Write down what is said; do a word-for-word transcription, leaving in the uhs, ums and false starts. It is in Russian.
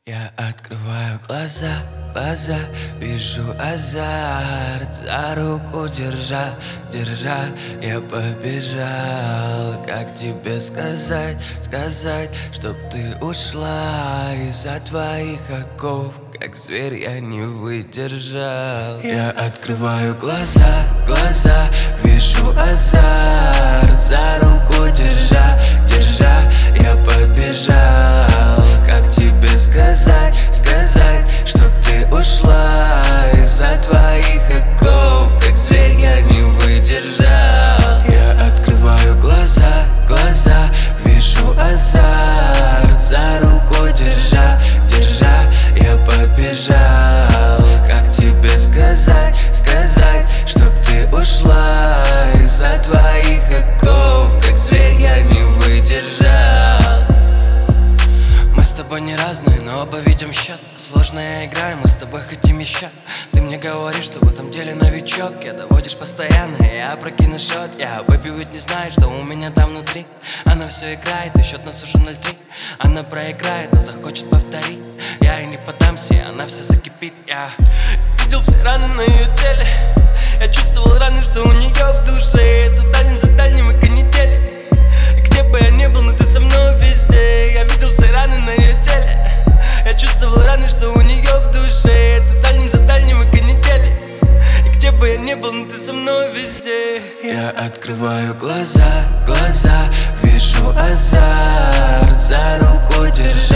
Я открываю глаза, глаза, вижу азарт. За руку держа, держа, я побежал. Как тебе сказать, сказать, чтоб ты ушла из-за твоих оков? Как зверь я не выдержал. Я открываю глаза, глаза, вижу азарт. За руку держа, держа, я побежал. Как тебе сказать, сказать, чтоб ты ушла из-за твоих оков? Как зверь я не выдержал. Я открываю глаза, глаза, вижу азарт. За руку держа, держа, я побежал. Как тебе сказать, сказать, чтоб ты ушла из-за твоих оков? Как зверь я не выдержал. Мы с тобой не разные, но оба видим счет. Сложная игра, и мы с тобой хотим еще. Ты мне говоришь, что в этом деле новичок. Я доводишь постоянно, я опрокину счет. Я бэби ведь не знает, что у меня там внутри. Она все играет, и счет нас уже ноль три. Она проиграет, но захочет повторить. Я и не подамся, и она вся закипит. Я видел все раны на ее теле. Я чувствовал раны, что у нее в душе. Это дальним за дальним мы канители. И где бы я ни был, но ты со мной везде. Я видел все раны на ее теле. Я чувствовал раны, что у нее в душе. Это дальним за дальним мы канители. И где бы я ни был, но ты со мной везде. Я открываю глаза, глаза, вижу азарт. За руку держи.